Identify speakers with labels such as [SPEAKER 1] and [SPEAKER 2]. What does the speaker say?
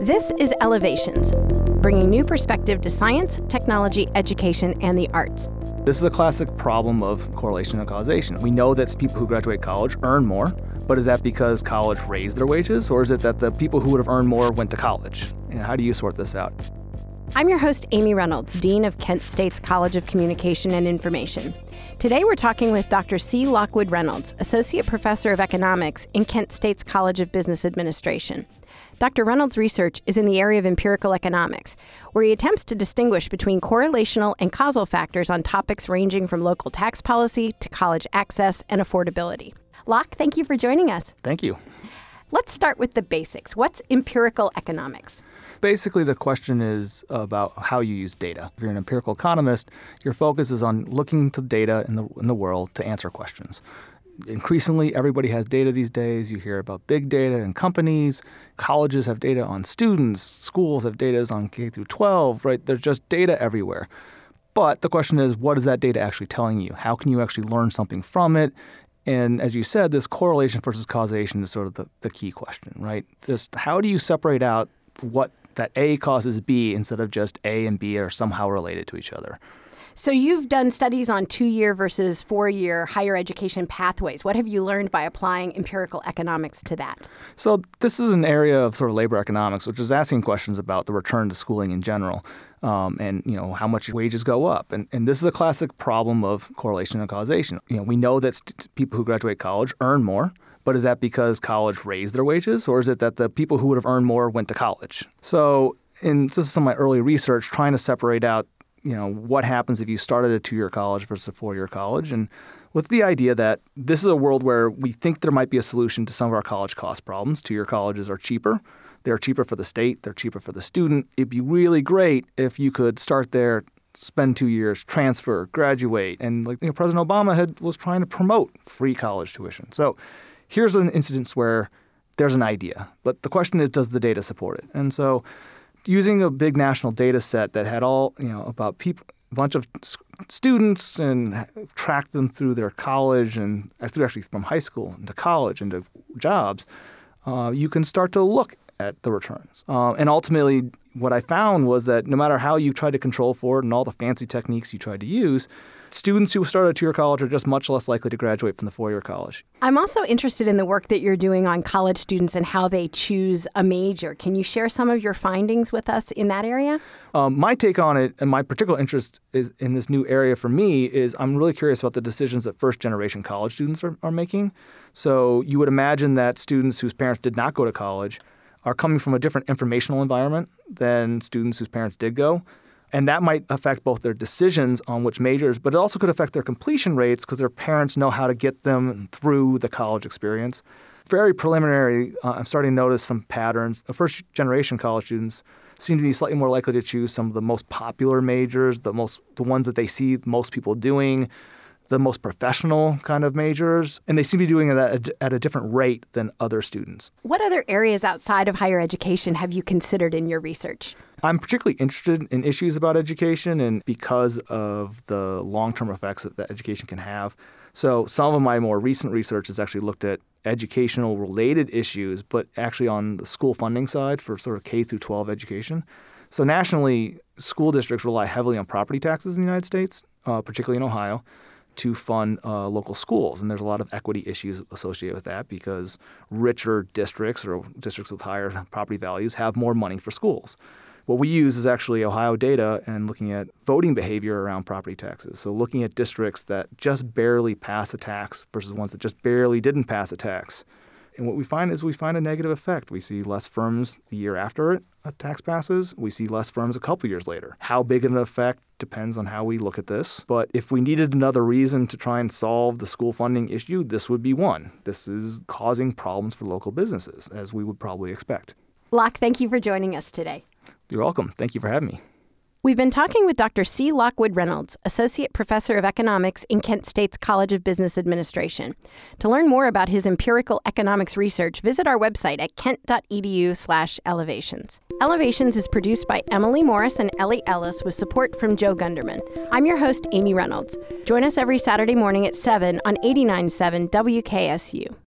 [SPEAKER 1] This is Elevations, bringing new perspective to science, technology, education, and the arts.
[SPEAKER 2] This is a classic problem of correlation and causation. We know that people who graduate college earn more, but is that because college raised their wages, or is it that the people who would have earned more went to college? And how do you sort this out?
[SPEAKER 1] I'm your host, Amy Reynolds, Dean of Kent State's College of Communication and Information. Today we're talking with Dr. C. Lockwood Reynolds, Associate Professor of Economics in Kent State's College of Business Administration. Dr. Reynolds' research is in the area of empirical economics, where he attempts to distinguish between correlational and causal factors on topics ranging from local tax policy to college access and affordability. Locke, thank you for joining us.
[SPEAKER 2] Thank you.
[SPEAKER 1] Let's start with the basics. What's empirical economics?
[SPEAKER 2] Basically, the question is about how you use data. If you're an empirical economist, your focus is on looking to data in the world to answer questions. Increasingly, everybody has data these days. You hear about big data in companies. Colleges have data on students. Schools have data on K through 12, right? There's just data everywhere. But the question is, what is that data actually telling you? How can you actually learn something from it? And as you said, this correlation versus causation is sort of the key question, right? Just how do you separate out what that A causes B instead of just A and B are somehow related to each other?
[SPEAKER 1] So you've done studies on 2-year versus 4-year higher education pathways. What have you learned by applying empirical economics to that?
[SPEAKER 2] So this is an area of sort of labor economics, which is asking questions about the return to schooling in general, and how much wages go up. And this is a classic problem of correlation and causation. We know that people who graduate college earn more, but is that because college raised their wages, or is it that the people who would have earned more went to college? So this is some of my early research trying to separate out what happens if you started a 2-year college versus a 4-year college, and with the idea that this is a world where we think there might be a solution to some of our college cost problems. 2-year colleges are cheaper. They're cheaper for the state. They're cheaper for the student. It'd be really great if you could start there, spend 2 years, transfer, graduate, and President Obama was trying to promote free college tuition. So here's an instance where there's an idea, but the question is, does the data support it? And so using a big national data set that had all, about people, a bunch of students and tracked them through their college and actually from high school into college into jobs, you can start to look at the returns. And ultimately, what I found was that no matter how you try to control for it and all the fancy techniques you tried to use, students who start a 2-year college are just much less likely to graduate from the 4-year college.
[SPEAKER 1] I'm also interested in the work that you're doing on college students and how they choose a major. Can you share some of your findings with us in that area?
[SPEAKER 2] My take on it and my particular interest is in this new area for me is I'm really curious about the decisions that first-generation college students are making. So you would imagine that students whose parents did not go to college are coming from a different informational environment than students whose parents did go. And that might affect both their decisions on which majors, but it also could affect their completion rates because their parents know how to get them through the college experience. Very preliminary, I'm starting to notice some patterns. The first-generation college students seem to be slightly more likely to choose some of the most popular majors, the ones that they see most people doing, the most professional kind of majors, and they seem to be doing that at a different rate than other students.
[SPEAKER 1] What other areas outside of higher education have you considered in your research?
[SPEAKER 2] I'm particularly interested in issues about education and because of the long-term effects that education can have. So some of my more recent research has actually looked at educational-related issues, but actually on the school funding side for sort of K through 12 education. So nationally, school districts rely heavily on property taxes in the United States, particularly in Ohio, to fund local schools. And there's a lot of equity issues associated with that because richer districts or districts with higher property values have more money for schools. What we use is actually Ohio data and looking at voting behavior around property taxes. So looking at districts that just barely pass a tax versus ones that just barely didn't pass a tax. And what we find is a negative effect. We see less firms the year after a tax passes. We see less firms a couple years later. How big of an effect depends on how we look at this. But if we needed another reason to try and solve the school funding issue, this would be one. This is causing problems for local businesses, as we would probably expect.
[SPEAKER 1] Locke, thank you for joining us today.
[SPEAKER 2] You're welcome. Thank you for having me.
[SPEAKER 1] We've been talking with Dr. C. Lockwood Reynolds, Associate Professor of Economics in Kent State's College of Business Administration. To learn more about his empirical economics research, visit our website at kent.edu/elevations. Elevations is produced by Emily Morris and Ellie Ellis with support from Joe Gunderman. I'm your host, Amy Reynolds. Join us every Saturday morning at 7 on 89.7 WKSU.